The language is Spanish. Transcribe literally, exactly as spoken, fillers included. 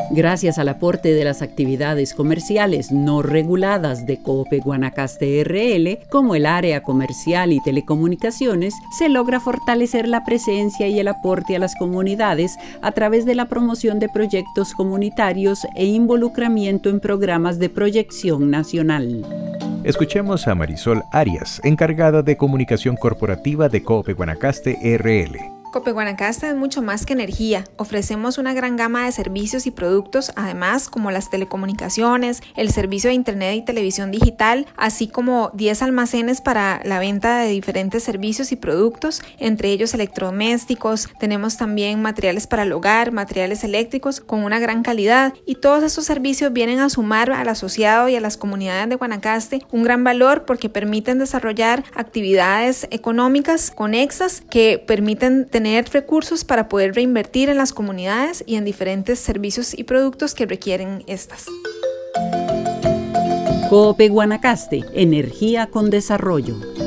Gracias al aporte de las actividades comerciales no reguladas de Coop Guanacaste R L, como el área comercial y telecomunicaciones, se logra fortalecer la presencia y el aporte a las comunidades a través de la promoción de proyectos comunitarios e involucramiento en programas de proyección nacional. Escuchemos a Marisol Arias, encargada de comunicación corporativa de Coop Guanacaste R L. Coop Guanacaste es mucho más que energía. Ofrecemos una gran gama de servicios y productos, además como las telecomunicaciones, el servicio de internet y televisión digital, así como diez almacenes para la venta de diferentes servicios y productos, entre ellos electrodomésticos. Tenemos también materiales para el hogar, materiales eléctricos con una gran calidad, y todos estos servicios vienen a sumar al asociado y a las comunidades de Guanacaste un gran valor porque permiten desarrollar actividades económicas conexas que permiten tener tener recursos para poder reinvertir en las comunidades y en diferentes servicios y productos que requieren estas. Coop Guanacaste, energía con desarrollo.